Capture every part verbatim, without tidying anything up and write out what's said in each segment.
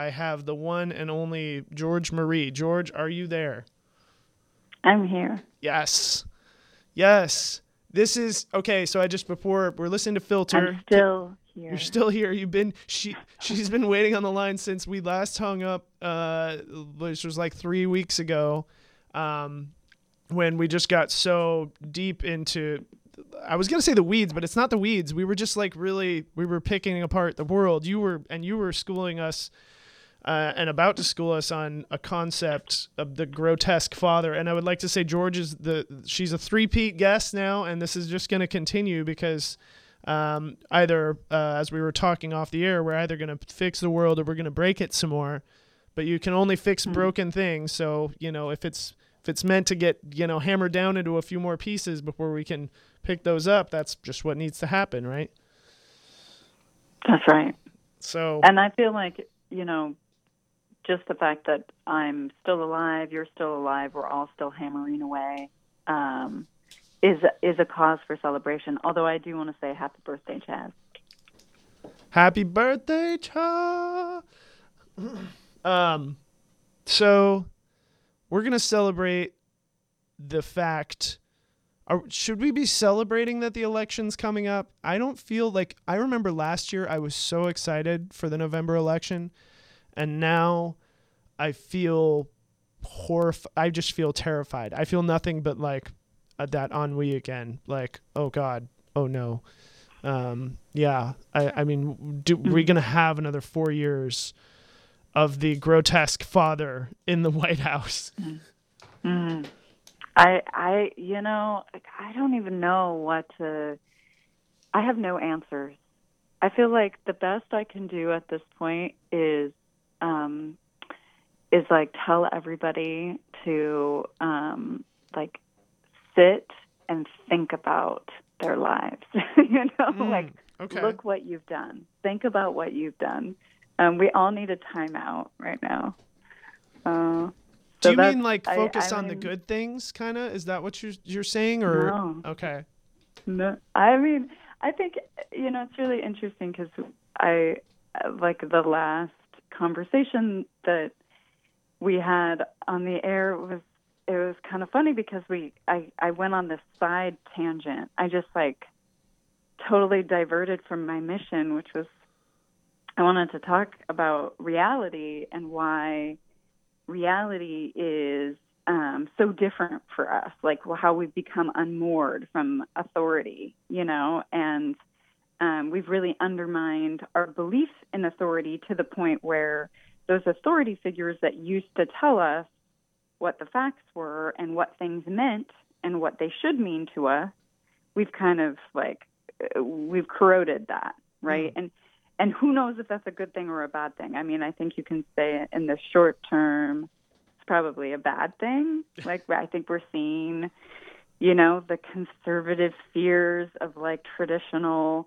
I have the one and only George Marie. George, are you there? I'm here. Yes. Yes. This is okay. So I just before we're listening to Filter. I'm still here. You're still here. You've been she she's been waiting on the line since we last hung up, uh, which was like three weeks ago, um, when we just got so deep into. I was gonna say the weeds, but it's not the weeds. We were just like really we were picking apart the world. You were and you were schooling us. Uh, and about to school us on a concept of the grotesque father. And I would like to say George is the, she's a three-peat guest now, and this is just going to continue because um, either, uh, as we were talking off the air, we're either going to fix the world or we're going to break it some more. But you can only fix mm-hmm. broken things. So, you know, if it's if it's meant to get, you know, hammered down into a few more pieces before we can pick those up, that's just what needs to happen, right? That's right. So, and I feel like, you know, just the fact that I'm still alive, you're still alive, we're all still hammering away, um, is is a cause for celebration. Although I do want to say happy birthday, Chaz. Happy birthday, Chaz. um, so we're gonna celebrate the fact. Are, should we be celebrating that the election's coming up? I don't feel like I remember last year I was so excited for the November election. And now I feel horrif- I just feel terrified. I feel nothing but like uh, that ennui again. Like, oh God, oh no. Um, yeah, I, I mean, do, we're going to have another four years of the grotesque father in the White House. Mm. I, I, you know, I don't even know what to, I have no answers. I feel like the best I can do at this point is Um, is like tell everybody to um, like sit and think about their lives. you know, mm, like okay. Look what you've done. Think about what you've done. Um, we all need a timeout right now. Uh, Do so you mean like I, focus I on mean, the good things, kind of? Is that what you're you're saying, or no. okay? No, I mean, I think you know it's really interesting because I like the last conversation that we had on the air was it was kind of funny because we I, I went on this side tangent. I just like totally diverted from my mission, which was I wanted to talk about reality and why reality is um, so different for us, like how we've become unmoored from authority, you know, and Um, we've really undermined our belief in authority to the point where those authority figures that used to tell us what the facts were and what things meant and what they should mean to us, we've kind of like, we've corroded that, right? Mm. And and who knows if that's a good thing or a bad thing? I mean, I think you can say in the short term, it's probably a bad thing. Like, I think we're seeing, you know, the conservative fears of like traditional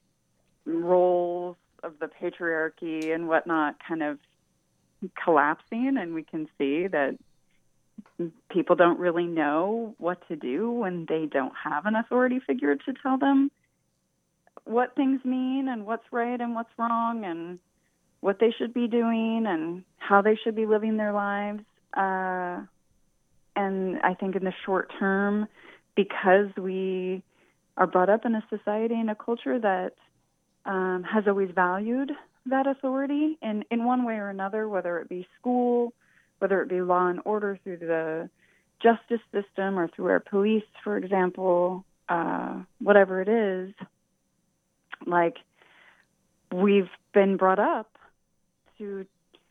roles of the patriarchy and whatnot kind of collapsing, and we can see that people don't really know what to do when they don't have an authority figure to tell them what things mean and what's right and what's wrong and what they should be doing and how they should be living their lives. Uh, and I think in the short term, because we are brought up in a society and a culture that um, has always valued that authority in, in one way or another, whether it be school, whether it be law and order through the justice system or through our police, for example, uh, whatever it is, like we've been brought up to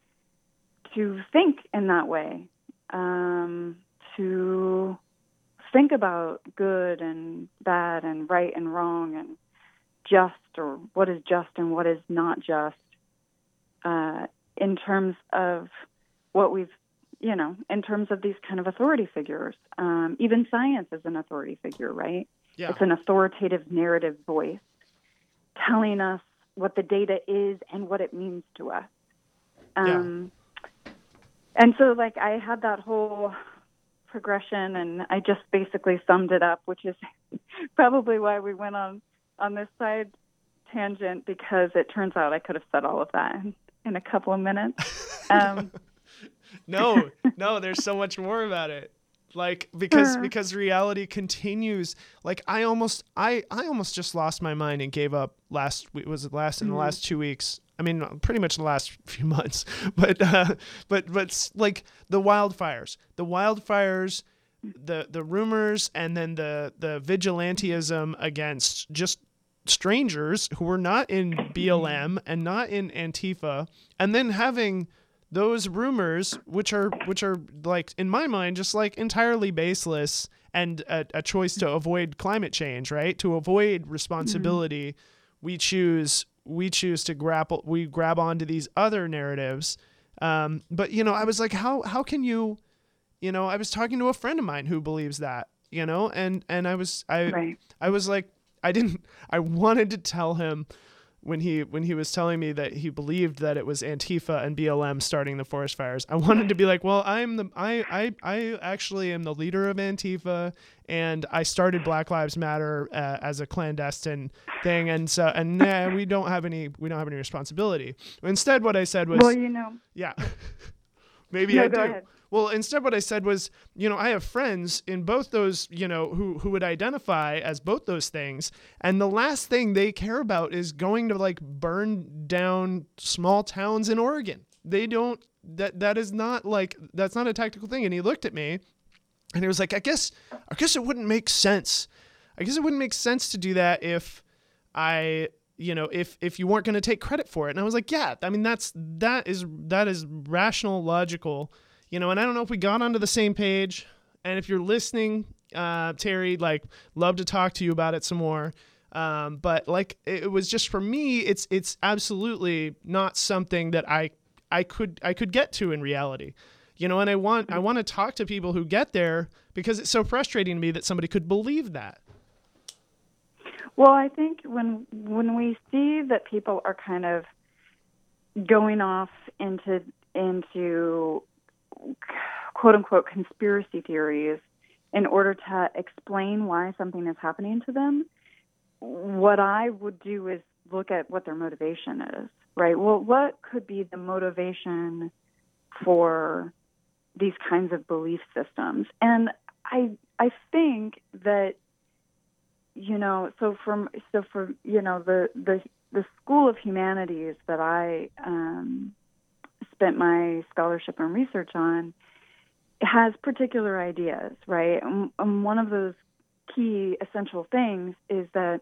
to think in that way, um, to think about good and bad and right and wrong and just or what is just and what is not just uh, in terms of what we've, you know, in terms of these kind of authority figures. Um, even science is an authority figure, right? Yeah. It's an authoritative narrative voice telling us what the data is and what it means to us. Um, yeah. And so, like, I had that whole progression, and I just basically summed it up, which is probably why we went on, on this side tangent, because it turns out I could have said all of that in a couple of minutes. Um, no, no, there's so much more about it. Like, because, because reality continues. Like I almost, I, I almost just lost my mind and gave up last, was it last in the last two weeks? I mean, pretty much the last few months, but, uh, but, but like the wildfires, the wildfires, the, the rumors, and then the, the vigilantism against just strangers who were not in B L M and not in Antifa, and then having those rumors, which are, which are like, in my mind, just like entirely baseless and a, a choice to avoid climate change, right? To avoid responsibility, mm-hmm. we choose, we choose to grapple, we grab onto these other narratives. Um, but you know, I was like, how, how can you, you know, I was talking to a friend of mine who believes that, you know, and, and I was, I, right. I was like, I didn't, I wanted to tell him, when he when he was telling me that he believed that it was Antifa and B L M starting the forest fires, I wanted to be like, well, I'm the I I I actually am the leader of Antifa, and I started Black Lives Matter uh, as a clandestine thing, and so and nah, we don't have any we don't have any responsibility. Instead, what I said was, well, you know, yeah, maybe no, I go do. Ahead. Well, instead what I said was, you know, I have friends in both those, you know, who, who would identify as both those things. And the last thing they care about is going to like burn down small towns in Oregon. They don't, that, that is not like, that's not a tactical thing. And he looked at me and he was like, I guess, I guess it wouldn't make sense. I guess it wouldn't make sense to do that if I, you know, if, if you weren't going to take credit for it. And I was like, yeah, I mean, that's, that is, that is rational, logical. You know, and I don't know if we got onto the same page. And if you're listening, uh, Terry, like, love to talk to you about it some more. Um, but like, it was just for me, it's it's absolutely not something that I I could I could get to in reality. You know, and I want I want to talk to people who get there because it's so frustrating to me that somebody could believe that. Well, I think when when we see that people are kind of going off into into quote unquote conspiracy theories in order to explain why something is happening to them, what I would do is look at what their motivation is, right? Well, what could be the motivation for these kinds of belief systems? And I I think that, you know, so from so for you know the the the School of Humanities that I um, spent my scholarship and research on has particular ideas, right? And, and one of those key essential things is that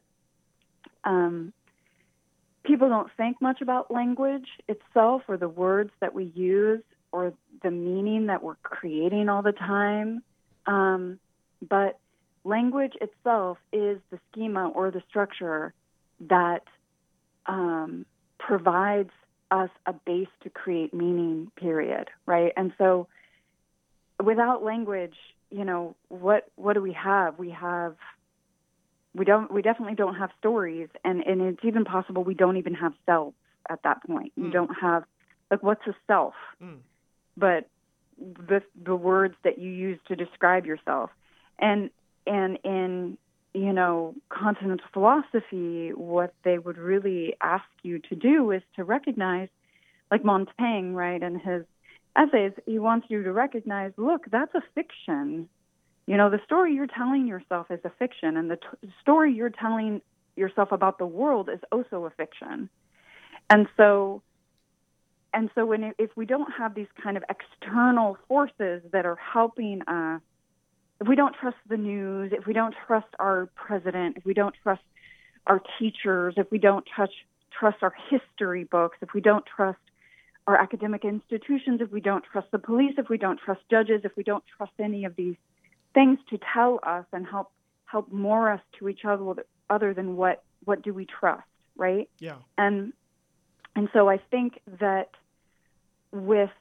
um, people don't think much about language itself or the words that we use or the meaning that we're creating all the time. Um, but language itself is the schema or the structure that um, provides us a base to create meaning, period, right? And so without language, you know, what what do we have? We have we don't we definitely don't have stories, and, and it's even possible we don't even have selves at that point. Mm. You don't have, like, what's a self? Mm. But the the words that you use to describe yourself. And and in, you know, continental philosophy, what they would really ask you to do is to recognize, like Montaigne, right, in his essays, he wants you to recognize, look, that's a fiction. You know, the story you're telling yourself is a fiction, and the t- story you're telling yourself about the world is also a fiction. And so, and so when it, if we don't have these kind of external forces that are helping us, if we don't trust the news, if we don't trust our president, if we don't trust our teachers, if we don't touch, trust our history books, if we don't trust our academic institutions, if we don't trust the police, if we don't trust judges, if we don't trust any of these things to tell us and help help moor us to each other, other than what what do we trust, right? Yeah. And and so I think that with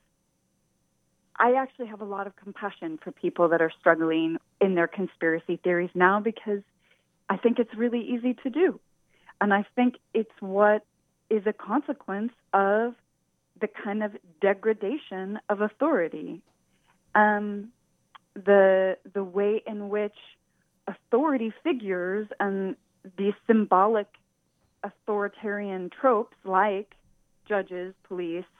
I actually have a lot of compassion for people that are struggling in their conspiracy theories now, because I think it's really easy to do. And I think it's what is a consequence of the kind of degradation of authority. Um, the the way in which authority figures and these symbolic authoritarian tropes like judges, police,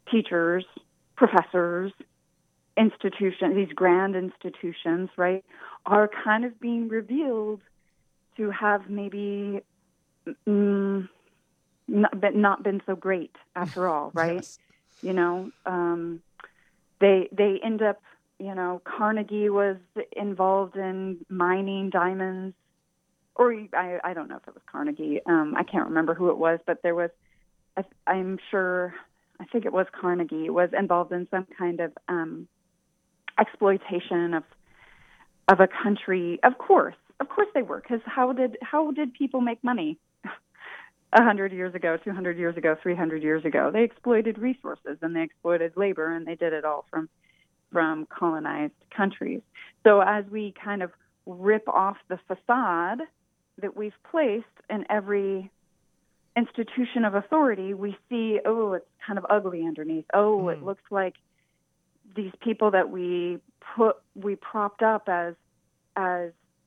teachers, professors, institutions, these grand institutions, right, are kind of being revealed to have maybe mm, not, been, not been so great after all, right? Yes. You know, um, they they end up, you know, Carnegie was involved in mining diamonds, or I, I don't know if it was Carnegie. Um, I can't remember who it was, but there was, I, I'm sure, I think it was Carnegie, was involved in some kind of um, exploitation of of a country. Of course, of course they were, because how did how did people make money a hundred years ago, two hundred years ago, three hundred years ago? They exploited resources and they exploited labor, and they did it all from from colonized countries. So as we kind of rip off the facade that we've placed in every institution of authority, we see, oh, it's kind of ugly underneath. Oh, mm. it looks like these people that we put, we propped up as, as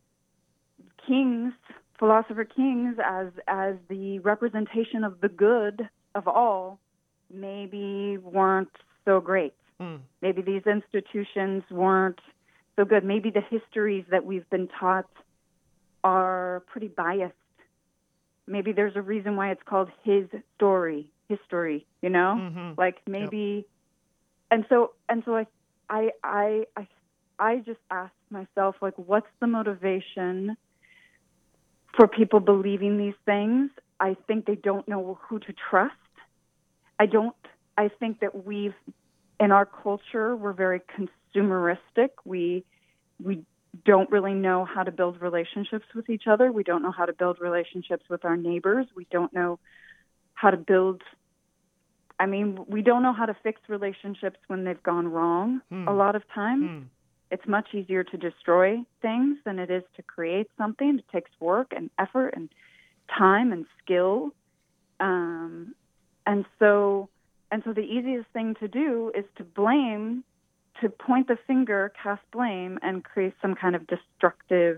kings, philosopher kings, as, as the representation of the good of all, maybe weren't so great. Mm. Maybe these institutions weren't so good. Maybe the histories that we've been taught are pretty biased. Maybe there's a reason why it's called his story, history, you know? Mm-hmm. Like maybe, yep. and so, and so I, I, I, I, I just asked myself, like, what's the motivation for people believing these things? I think they don't know who to trust. I don't, I think that we've, in our culture, we're very consumeristic. We, we don't really know how to build relationships with each other. We don't know how to build relationships with our neighbors. We don't know how to build, I mean, we don't know how to fix relationships when they've gone wrong hmm. a lot of times. Hmm. It's much easier to destroy things than it is to create something. It takes work and effort and time and skill. Um, and so, and so the easiest thing to do is to blame, to point the finger, cast blame, and create some kind of destructive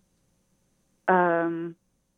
um,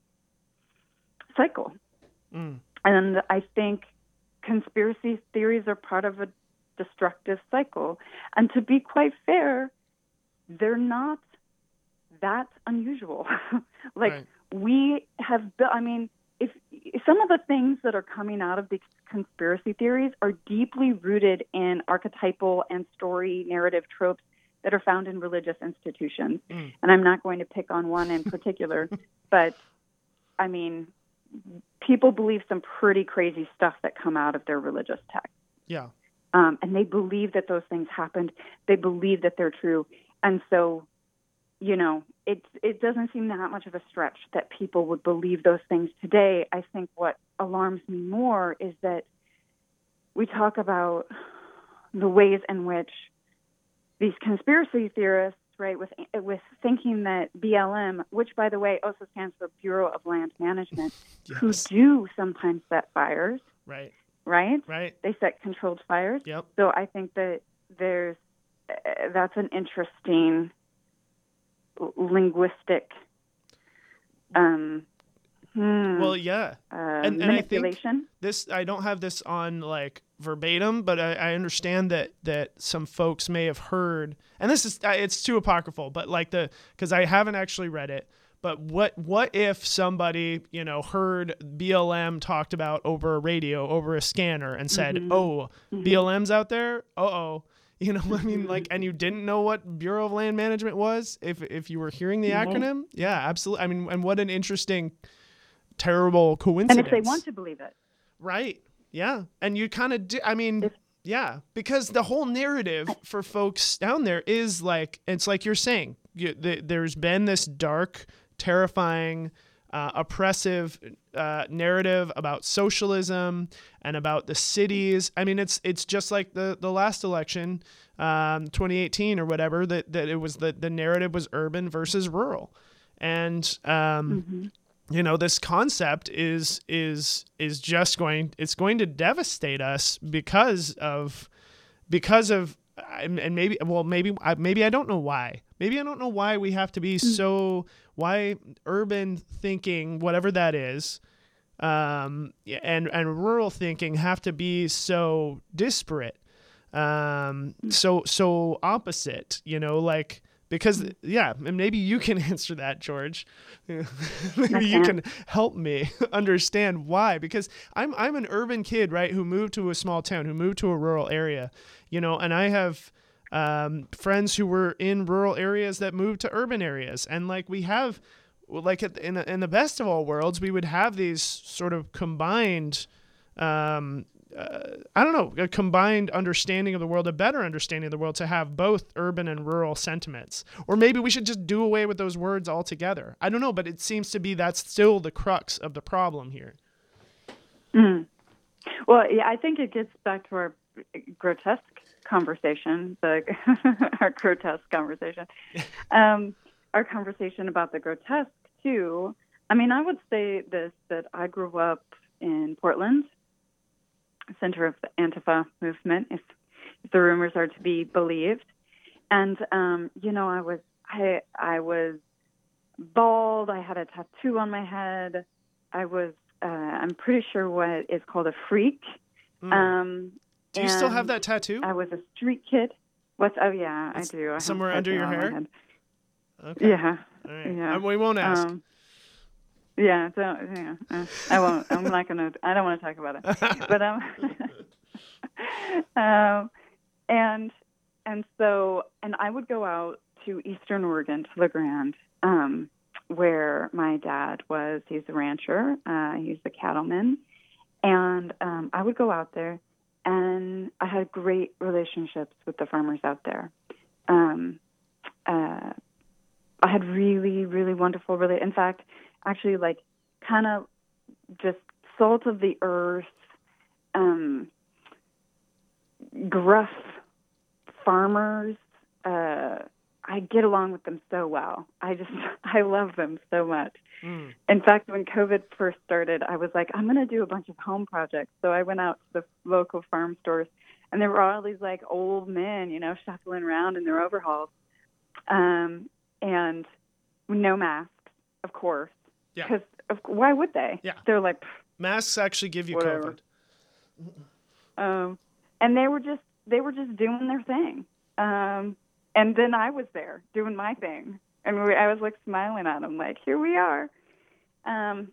cycle. Mm. And I think conspiracy theories are part of a destructive cycle. And to be quite fair, they're not that unusual. like, right. we have built, I mean, if, if some of the things that are coming out of these conspiracy theories are deeply rooted in archetypal and story narrative tropes that are found in religious institutions. Mm. And I'm not going to pick on one in particular, but I mean, people believe some pretty crazy stuff that come out of their religious texts. Yeah. Um, and they believe that those things happened. They believe that they're true. And so, you know, it it doesn't seem that much of a stretch that people would believe those things today. I think what alarms me more is that we talk about the ways in which these conspiracy theorists, right, with with thinking that B L M, which, by the way, also stands for Bureau of Land Management, yes. who do sometimes set fires. Right. Right? Right. They set controlled fires. Yep. So I think that there's, uh, that's an interesting linguistic um hmm, well yeah uh, and, and manipulation. I think this I don't have this on like verbatim, but I, I understand that that some folks may have heard, and this is it's too apocryphal, but like the because I haven't actually read it, but what what if somebody, you know, heard B L M talked about over a radio, over a scanner, and said, mm-hmm. oh, mm-hmm. B L M's out there, uh-oh. You know what I mean? Like, and you didn't know what Bureau of Land Management was if if you were hearing the mm-hmm. acronym? Yeah, absolutely. I mean, and what an interesting, terrible coincidence. And if they want to believe it. Right. Yeah. And you kind of do, I mean, if, yeah, because the whole narrative for folks down there is like, it's like you're saying, you, the, there's been this dark, terrifying, Uh, oppressive uh, narrative about socialism and about the cities. I mean, it's it's just like the, the last election, um, twenty eighteen or whatever, that, that it was the, the narrative was urban versus rural. And, um, mm-hmm. you know, this concept is is is just going, it's going to devastate us because of, because of, and maybe, well, maybe, maybe I don't know why. Maybe I don't know why we have to be so, why urban thinking, whatever that is, um, and and rural thinking have to be so disparate, um, so so opposite, you know, like because yeah, and maybe you can answer that, George. Maybe you can help me understand why, because I'm I'm an urban kid, right, who moved to a small town, who moved to a rural area, you know, and I have um, friends who were in rural areas that moved to urban areas, and like we have. Like in in the best of all worlds, we would have these sort of combined, um, uh, I don't know, a combined understanding of the world, a better understanding of the world, to have both urban and rural sentiments. Or maybe we should just do away with those words altogether. I don't know, but it seems to be that's still the crux of the problem here. Mm. Well, yeah, I think it gets back to our grotesque conversation, the our grotesque conversation. Um, our conversation about the grotesque, too. I mean, I would say this, that I grew up in Portland, center of the Antifa movement, if, if the rumors are to be believed. And, um, you know, I was I I was bald. I had a tattoo on my head. I was, uh, I'm pretty sure what is called a freak. Mm. Um, do you still have that tattoo? I was a street kid. What's, oh, yeah, it's I do. I somewhere under your hair? Okay. Yeah. All right. Yeah. We won't ask. Um, yeah. Don't, yeah. Uh, I won't. I'm not gonna. I don't want to talk about it. But um. um, and and so and I would go out to Eastern Oregon to La Grande, um, where my dad was. He's a rancher. Uh, he's a cattleman, and um, I would go out there, and I had great relationships with the farmers out there. Um. Uh. I had really, really wonderful, really, in fact, actually, like, kind of just salt of the earth, um, gruff farmers. Uh, I get along with them so well. I just, I love them so much. Mm. In fact, when COVID first started, I was like, I'm going to do a bunch of home projects. So I went out to the local farm stores, and there were all these, like, old men, you know, shuffling around in their overalls. Um, And no masks, of course. Yeah. Because why would they? Yeah. They're like, masks actually give you whatever. COVID. Um, and they were just they were just doing their thing. Um, and then I was there doing my thing, and we, I was like smiling at them, like, here we are. Um,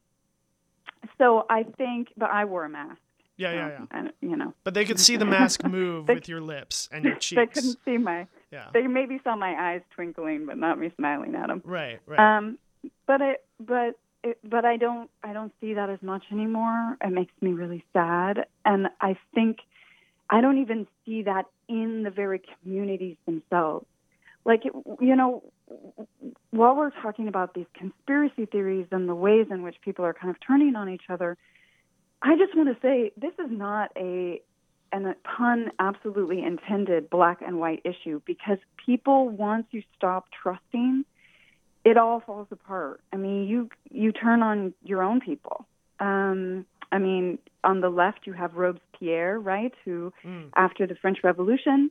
so I think, but I wore a mask. Yeah, yeah, yeah. And, you know. But they could see the mask move they, with your lips and your cheeks. They couldn't see my. Yeah. They maybe saw my eyes twinkling, but not me smiling at them. Right, right. Um, but it, but it, but I don't, I don't see that as much anymore. It makes me really sad, and I think I don't even see that in the very communities themselves. Like, you know, while we're talking about these conspiracy theories and the ways in which people are kind of turning on each other, I just want to say this is not a and a pun absolutely intended black and white issue, because people, once you stop trusting, it all falls apart. I mean, you you turn on your own people. Um, I mean, on the left, you have Robespierre, right, who, mm. after the French Revolution,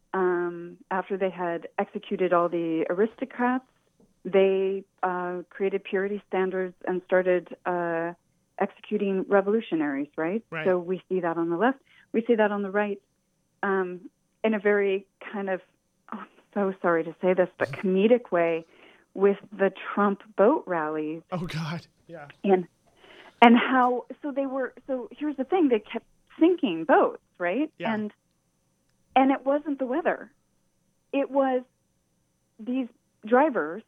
um, after they had executed all the aristocrats, they uh, created purity standards and started uh, executing revolutionaries, right? right? So we see that on the left. We see that on the right, um, in a very kind of, oh, I'm so sorry to say this, but comedic way, with the Trump boat rallies. Oh, God, yeah. And and how, so they were, so here's the thing, they kept sinking boats, right? Yeah. And and it wasn't the weather. It was these drivers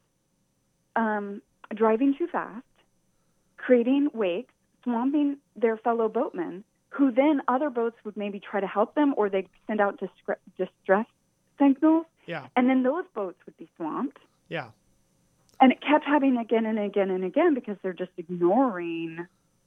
um, driving too fast, creating wakes, swamping their fellow boatmen, who then other boats would maybe try to help them, or they'd send out distre- distress signals. Yeah. And then those boats would be swamped. Yeah. And it kept happening again and again and again, because they're just ignoring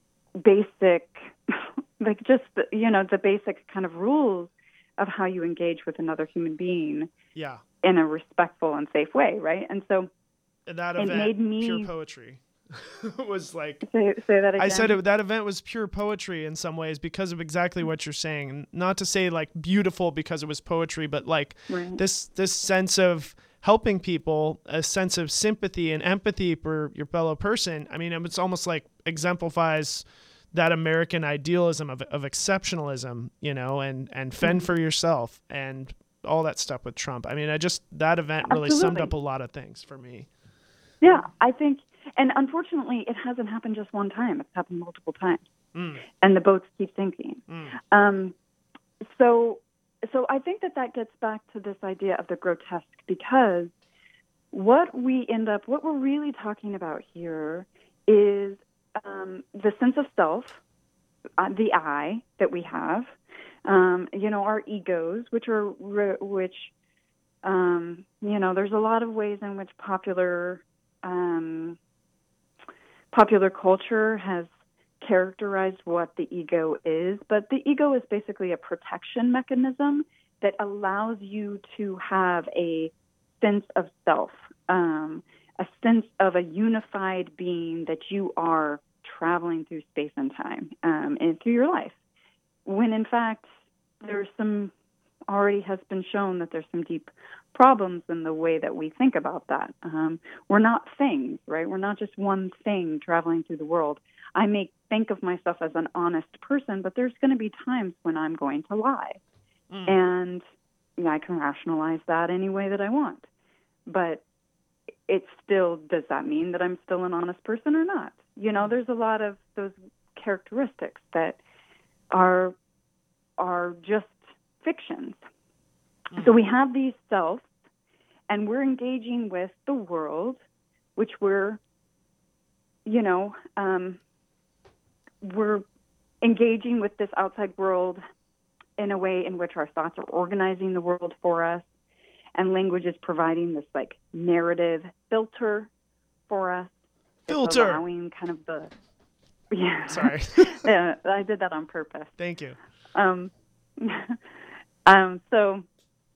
basic, like just, the, you know, the basic kind of rules of how you engage with another human being. Yeah. In a respectful and safe way, right? And so and that it event, made me... pure poetry. was like say, say that again. I said it, that event was pure poetry in some ways, because of exactly what you're saying. And not to say like beautiful because it was poetry, but like right. this this sense of helping people, a sense of sympathy and empathy for your fellow person. I mean, it's almost like exemplifies that American idealism of, of exceptionalism, you know, and, and fend Mm-hmm. for yourself and all that stuff with Trump. I mean, I just, that event really Absolutely. summed up a lot of things for me. Yeah, I think, and unfortunately, it hasn't happened just one time. It's happened multiple times. Mm. And the boats keep sinking. Mm. Um, so, so I think that that gets back to this idea of the grotesque, because what we end up, what we're really talking about here is um, the sense of self, uh, the I that we have, um, you know, our egos, which are, which, um, you know, there's a lot of ways in which popular, um, popular culture has characterized what the ego is, but the ego is basically a protection mechanism that allows you to have a sense of self, um, a sense of a unified being that you are traveling through space and time um, and through your life. When in fact, there's some, already has been shown that there's some deep problems in the way that we think about that. Um, we're not things, right? We're not just one thing traveling through the world. I may think of myself as an honest person, but there's going to be times when I'm going to lie. Mm. And yeah, I can rationalize that any way that I want. But it still, does that mean that I'm still an honest person or not? You know, there's a lot of those characteristics that are are just fictions. Mm. So we have these selves, and we're engaging with the world, which we're, you know, um, we're engaging with this outside world in a way in which our thoughts are organizing the world for us, and language is providing this like narrative filter for us. Filter. It's allowing kind of the, yeah. Sorry. Yeah, I did that on purpose. Thank you. Um, um, so,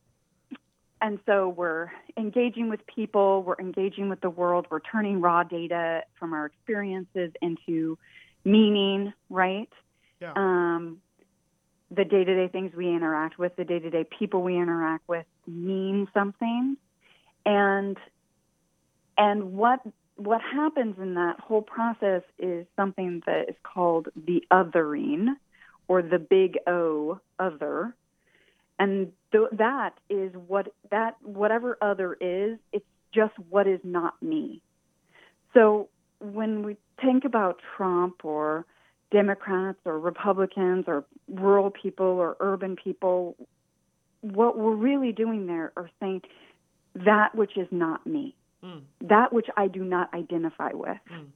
and so we're engaging with people, we're engaging with the world, we're turning raw data from our experiences into meaning, right? Yeah. Um, the day-to-day things we interact with, the day-to-day people we interact with mean something. And, and what, what happens in that whole process is something that is called the othering, or the big O, other. And th- that is what, that, whatever other is, it's just what is not me. So when we think about Trump or Democrats or Republicans or rural people or urban people, what we're really doing there are saying that which is not me, mm. that which I do not identify with. Mm.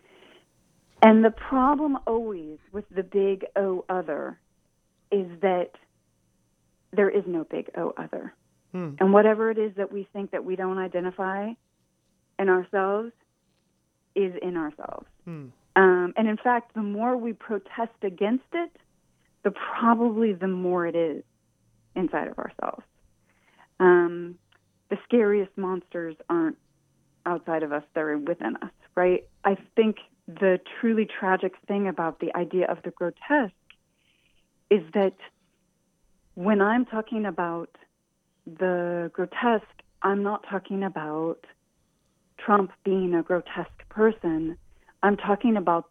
And the problem always with the big O other is that there is no big O other. Mm. And whatever it is that we think that we don't identify in ourselves is in ourselves. Mm. Um, and in fact, the more we protest against it, the probably the more it is inside of ourselves. Um, the scariest monsters aren't outside of us, they're within us, right? I think the truly tragic thing about the idea of the grotesque is that when I'm talking about the grotesque, I'm not talking about Trump being a grotesque person. I'm talking about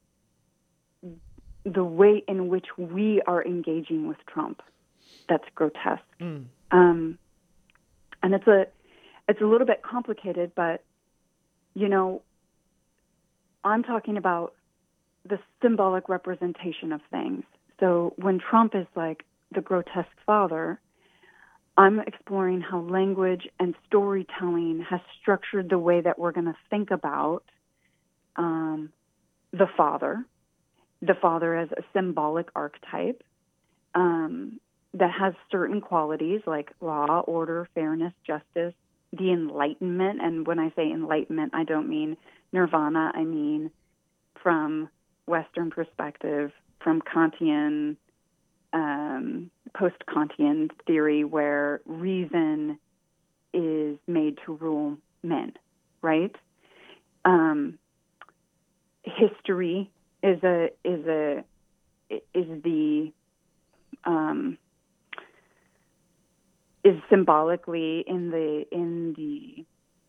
the way in which we are engaging with Trump. That's grotesque. Mm. Um, and it's a, it's a little bit complicated, but, you know, I'm talking about the symbolic representation of things. So when Trump is like the grotesque father, I'm exploring how language and storytelling has structured the way that we're going to think about um, the father, the father as a symbolic archetype um, that has certain qualities like law, order, fairness, justice, the enlightenment. And when I say enlightenment, I don't mean nirvana. I mean from Western perspective, from Kantian, um, post-Kantian theory, where reason is made to rule men, right? Um, history is a is a is the um, is symbolically in the in the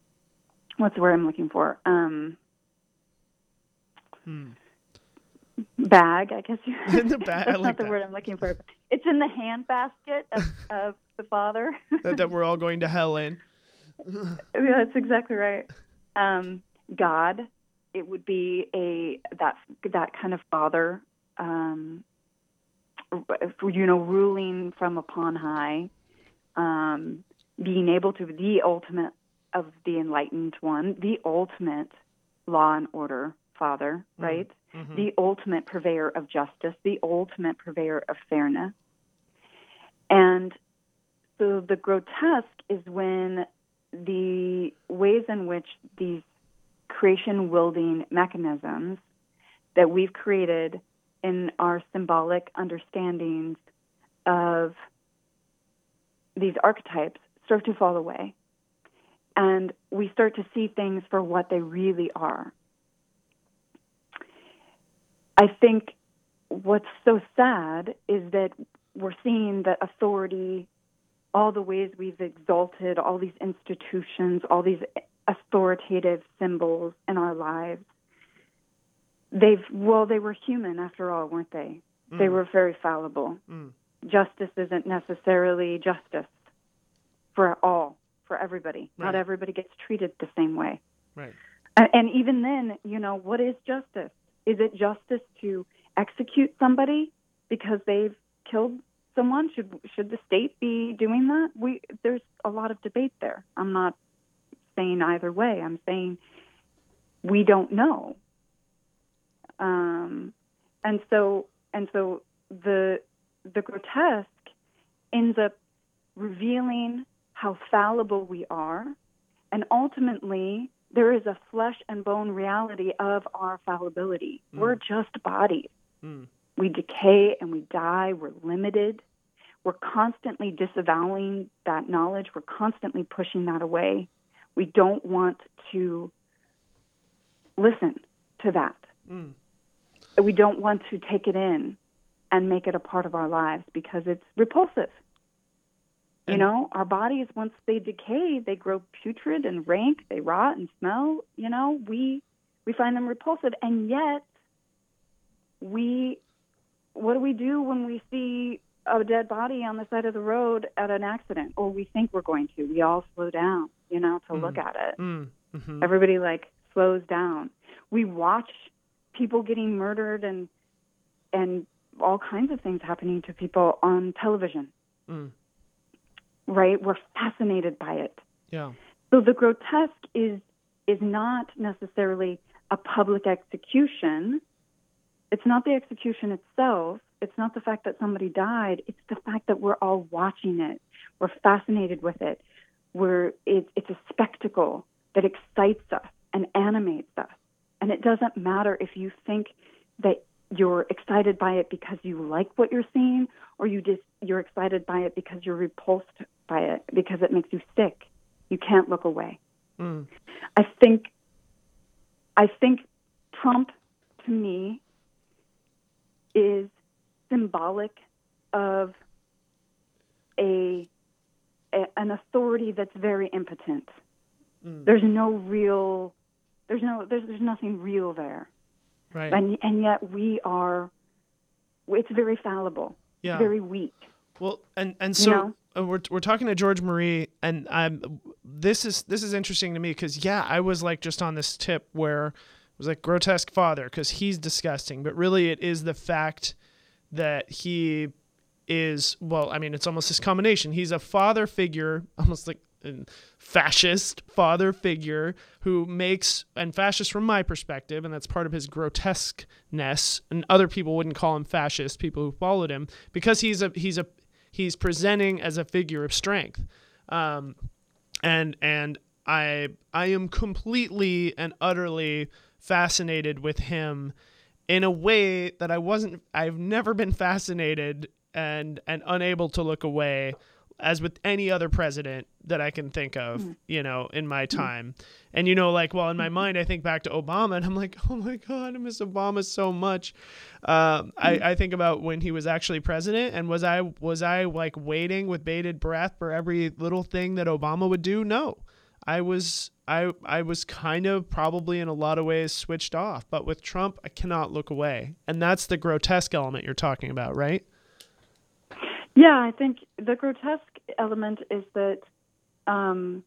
what's the word I'm looking for? Um, hmm. bag, I guess. You, In the bag. That's I like not the that. word I'm looking for. It's in the hand basket of, of the Father. that, that we're all going to hell in. Yeah, that's exactly right. Um, God, it would be a that that kind of Father, um, you know, ruling from upon high, um, being able to the ultimate of the enlightened one, the ultimate law and order Father, right? Mm-hmm. The ultimate purveyor of justice, the ultimate purveyor of fairness. And so the grotesque is when the ways in which these creation-wielding mechanisms that we've created in our symbolic understandings of these archetypes start to fall away. And we start to see things for what they really are. I think what's so sad is that we're seeing that authority, all the ways we've exalted all these institutions, all these authoritative symbols in our lives, they've, well, they were human after all, weren't they? Mm. They were very fallible. Mm. Justice isn't necessarily justice for all, for everybody. Right. Not everybody gets treated the same way. Right. And, and even then, you know, what is justice? Is it justice to execute somebody because they've killed someone? Should should the state be doing that? We there's a lot of debate there. I'm not saying either way. I'm saying we don't know. Um, and so and so the the grotesque ends up revealing how fallible we are, and ultimately there is a flesh and bone reality of our fallibility. Mm. We're just bodies. Mm. We decay and we die. We're limited. We're constantly disavowing that knowledge. We're constantly pushing that away. We don't want to listen to that. Mm. We don't want to take it in and make it a part of our lives because it's repulsive. You know, our bodies, once they decay, they grow putrid and rank, they rot and smell. You know, we we find them repulsive. And yet, we, what do we do when we see a dead body on the side of the road at an accident? Or we think we're going to. We all slow down, you know, to mm. look at it. Mm. Mm-hmm. Everybody, like, slows down. We watch people getting murdered and and all kinds of things happening to people on television. Mm. Right? We're fascinated by it. Yeah. So the grotesque is is not necessarily a public execution. It's not the execution itself. It's not the fact that somebody died. It's the fact that we're all watching it. We're fascinated with it. We're it, it's a spectacle that excites us and animates us. And it doesn't matter if you think that you're excited by it because you like what you're seeing, or you just you're excited by it because you're repulsed by it because it makes you sick. You can't look away. Mm. I think I think Trump, to me, is symbolic of a, a an authority that's very impotent. Mm. There's no real there's no there's there's nothing real there. Right. And and yet we are it's very fallible. Yeah. It's very weak. Well, and and so you know? we're we're talking to George Marie, and I'm this is this is interesting to me because yeah, I was like just on this tip where it was like grotesque father because he's disgusting, but really it is the fact that he is well, I mean it's almost this combination. He's a father figure, almost like a fascist father figure who makes and fascist from my perspective, and that's part of his grotesqueness. And other people wouldn't call him fascist, people who followed him, because he's a he's a he's presenting as a figure of strength. Um, and and I I am completely and utterly fascinated with him in a way that I wasn't I've never been fascinated and and unable to look away as with any other president that I can think of, mm-hmm. you know, in my time. And, you know, like, well, in my mind, I think back to Obama and I'm like, oh my God, I miss Obama so much. Um, mm-hmm. I, I think about when he was actually president, and was I, was I like waiting with bated breath for every little thing that Obama would do? No, I was I I was kind of probably in a lot of ways switched off, but with Trump, I cannot look away, and that's the grotesque element you're talking about, right? Yeah, I think the grotesque element is that um,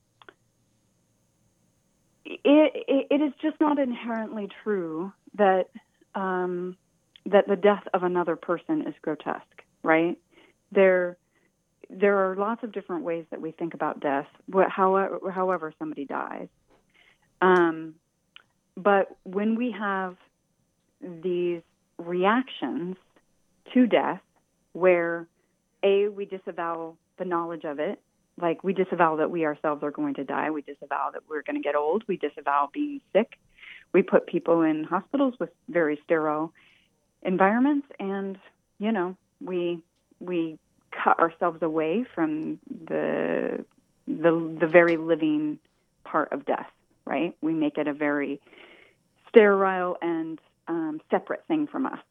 it, it it is just not inherently true that um, that the death of another person is grotesque, right? There. There are lots of different ways that we think about death, however, however somebody dies. Um, but when we have these reactions to death where, A, we disavow the knowledge of it, like we disavow that we ourselves are going to die, we disavow that we're going to get old, we disavow being sick, we put people in hospitals with very sterile environments, and, you know, we we cut ourselves away from the the the very living part of death, right? We make it a very sterile and um, separate thing from us.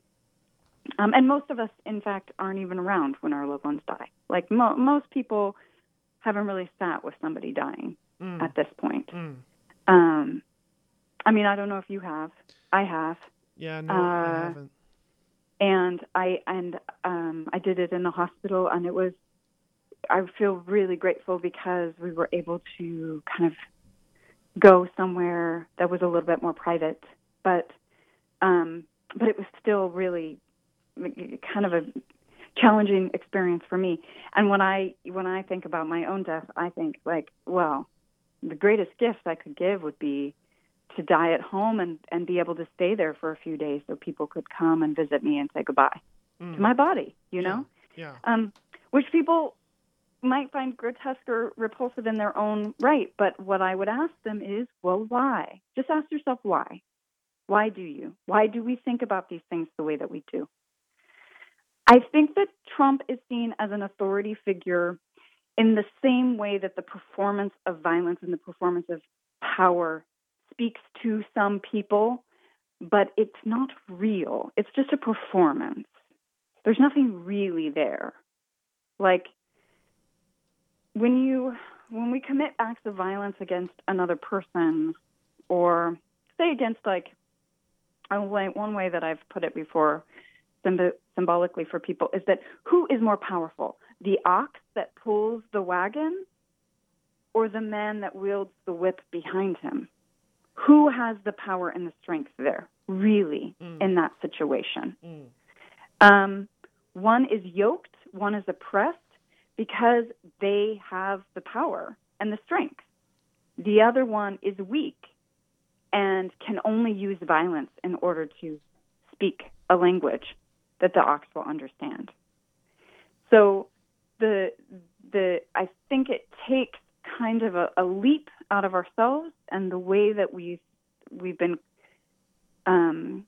Um, and most of us, in fact, aren't even around when our loved ones die. Like mo- most people haven't really sat with somebody dying mm. at this point. Mm. Um, I mean, I don't know if you have. I have. Yeah, no, uh, I haven't. And I and um, I did it in the hospital, and it was. I feel really grateful because we were able to kind of go somewhere that was a little bit more private, but um, but it was still really kind of a challenging experience for me. And when I when I think about my own death, I think like, well, the greatest gift I could give would be to die at home and, and be able to stay there for a few days so people could come and visit me and say goodbye mm. to my body, you yeah. know? Yeah. Um, which people might find grotesque or repulsive in their own right. But what I would ask them is, well, why? Just ask yourself why. Why do you? Why do we think about these things the way that we do? I think that Trump is seen as an authority figure in the same way that the performance of violence and the performance of power speaks to some people, but it's not real. It's just a performance. There's nothing really there. Like when you when we commit acts of violence against another person, or say against like one way that I've put it before symbolically for people is that who is more powerful, the ox that pulls the wagon or the man that wields the whip behind him? Who has the power and the strength there, really, mm. in that situation? Mm. Um, one is yoked, one is oppressed because they have the power and the strength. The other one is weak and can only use violence in order to speak a language that the ox will understand. So the the I think it takes kind of a, a leap out of ourselves and the way that we've we've been um,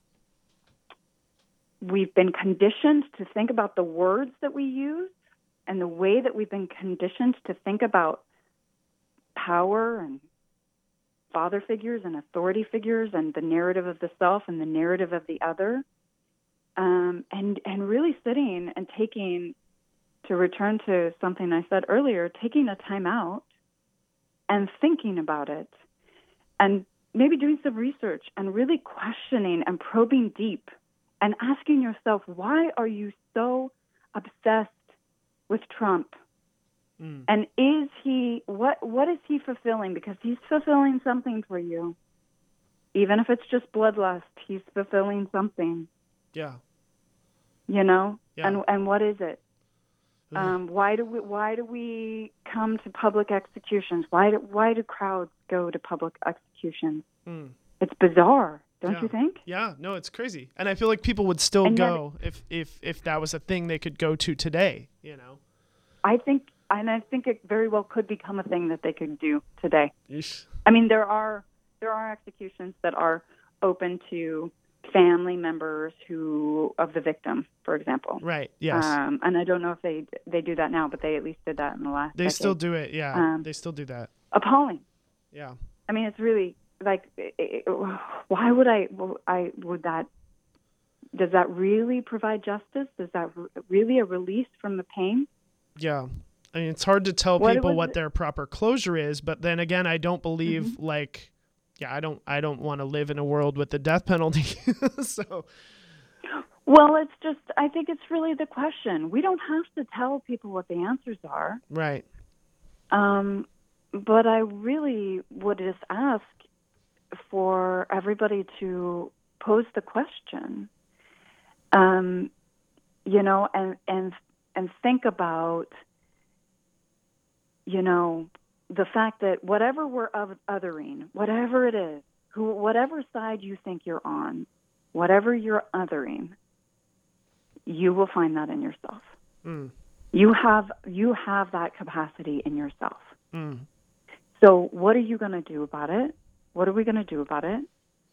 we've been conditioned to think about the words that we use and the way that we've been conditioned to think about power and father figures and authority figures and the narrative of the self and the narrative of the other, um, and and really sitting and taking, to return to something I said earlier, taking a time out and thinking about it and maybe doing some research and really questioning and probing deep and asking yourself, why are you so obsessed with Trump? Mm. And is he, what, what is he fulfilling? Because he's fulfilling something for you. Even if it's just bloodlust, he's fulfilling something. Yeah. You know? Yeah. And and what is it? Um, why do we why do we come to public executions? Why do why do crowds go to public executions? Mm. It's bizarre, don't yeah. you think? Yeah, no, it's crazy. And I feel like people would still and go yet, if, if if that was a thing they could go to today, you know. I think and I think it very well could become a thing that they could do today. Yeesh. I mean, there are there are executions that are open to family members who of the victim, for example. Right. Yes. Um, and I don't know if they they do that now, but they at least did that in the last. They decade. still do it. Yeah. Um, they still do that. Appalling. Yeah. I mean, it's really like, it, it, why would I? I would that. Does that really provide justice? Is that really a release from the pain? Yeah. I mean, it's hard to tell what people was what it? their proper closure is, but then again, I don't believe Mm-hmm. like, yeah, I don't, I don't want to live in a world with the death penalty. So, Well, it's just, I think it's really the question. We don't have to tell people what the answers are. right. Um, but I really would just ask for everybody to pose the question, um, you know, and, and, and think about, you know, the fact that whatever we're of- othering, whatever it is, who, whatever side you think you're on, whatever you're othering, you will find that in yourself. Mm. You have you have that capacity in yourself. Mm. So what are you going to do about it? What are we going to do about it?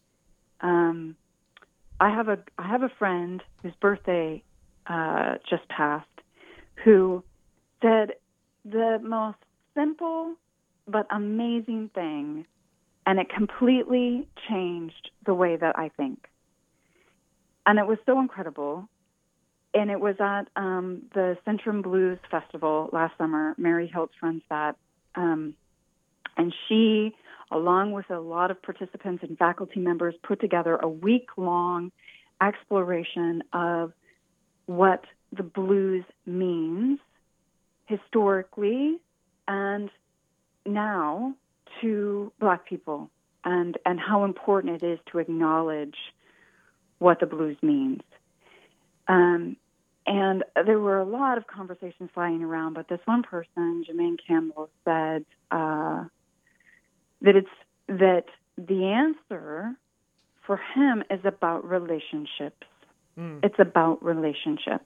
Um, I have a I have a friend whose birthday uh, just passed, who said the most simple but amazing thing, and it completely changed the way that I think. And it was so incredible. And it was at um, the Centrum Blues Festival last summer. Mary Hiltz runs that. Um, and she, along with a lot of participants and faculty members, put together a week-long exploration of what the blues means historically and now to Black people, and, and how important it is to acknowledge what the blues means. Um, and there were a lot of conversations flying around, but this one person, Jermaine Campbell, said uh, that it's that the answer for him is about relationships. Mm. It's about relationships.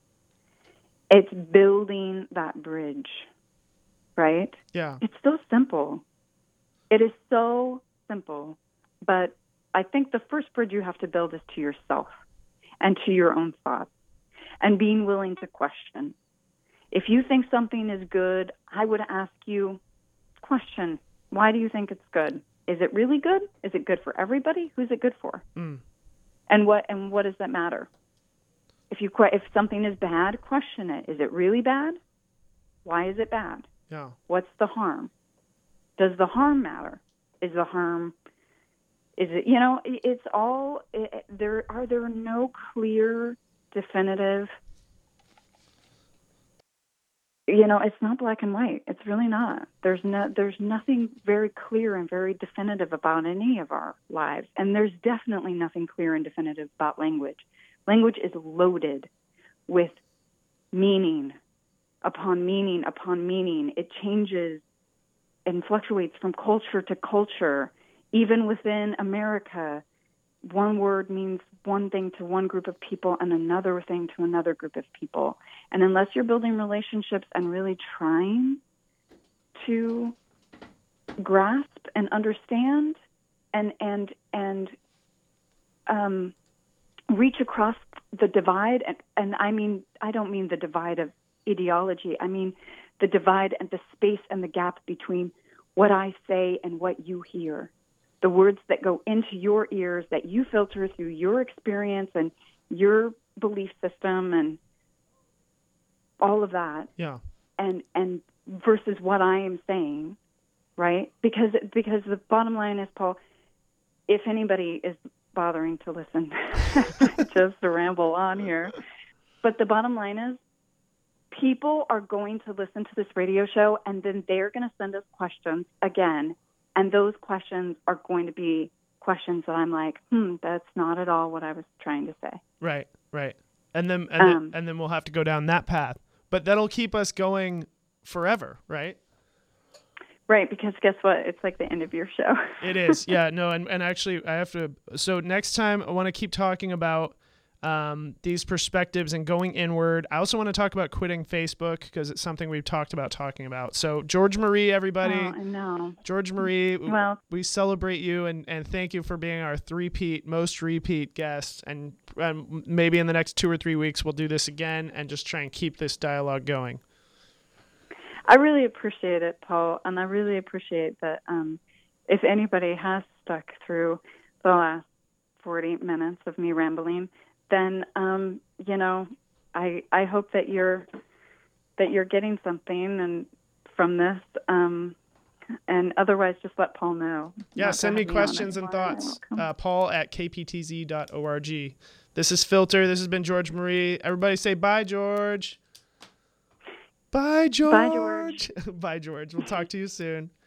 It's building that bridge, right? Yeah. It's so simple. It is so simple, but I think the first bridge you have to build is to yourself and to your own thoughts, and being willing to question. If you think something is good, I would ask you, question, why do you think it's good? Is it really good? Is it good for everybody? Who's it good for? Mm. And what and what does that matter? If you if something is bad, question it. Is it really bad? Why is it bad? Yeah. What's the harm? Does the harm matter? Is the harm Is it, you know, it's all, it, there are there no clear, definitive, you know, it's not black and white. It's really not. There's no, there's nothing very clear and very definitive about any of our lives. And there's definitely nothing clear and definitive about language. Language is loaded with meaning upon meaning upon meaning. It changes and fluctuates from culture to culture. Even within America, one word means one thing to one group of people and another thing to another group of people. And unless you're building relationships and really trying to grasp and understand and and and um, reach across the divide, and, and I mean, I don't mean the divide of ideology. I mean the divide and the space and the gap between what I say and what you hear. The words that go into your ears that you filter through your experience and your belief system and all of that. Yeah. And and versus what I am saying, right? Because because the bottom line is, Paul, if anybody is bothering to listen, just to ramble on here, but the bottom line is, people are going to listen to this radio show and then they're going to send us questions again. And those questions are going to be questions that I'm like, hmm, that's not at all what I was trying to say. Right, right. And then and, Um, then, and then we'll have to go down that path. But that'll keep us going forever, right? Right, because guess what? It's like the end of your show. It is. Yeah, no, and, and actually I have to, so next time I want to keep talking about um, these perspectives and going inward. I also want to talk about quitting Facebook because it's something we've talked about talking about. So George Marie, everybody. Oh, I know. George Marie, Well, we celebrate you and, and thank you for being our three-peat, most repeat guest. And um, maybe in the next two or three weeks we'll do this again and just try and keep this dialogue going. I really appreciate it, Paul, and I really appreciate that um, if anybody has stuck through the last forty minutes of me rambling, then, um, you know, I I hope that you're that you're getting something and from this. Um, and otherwise, just let Paul know. Yeah, Not to send me have on questions and anymore. I thoughts. won't come. Uh, Paul at k p t z dot org. This is Filter. This has been George Marie. Everybody say bye, George. Bye, George. Bye, George. Bye, George. We'll talk to you soon.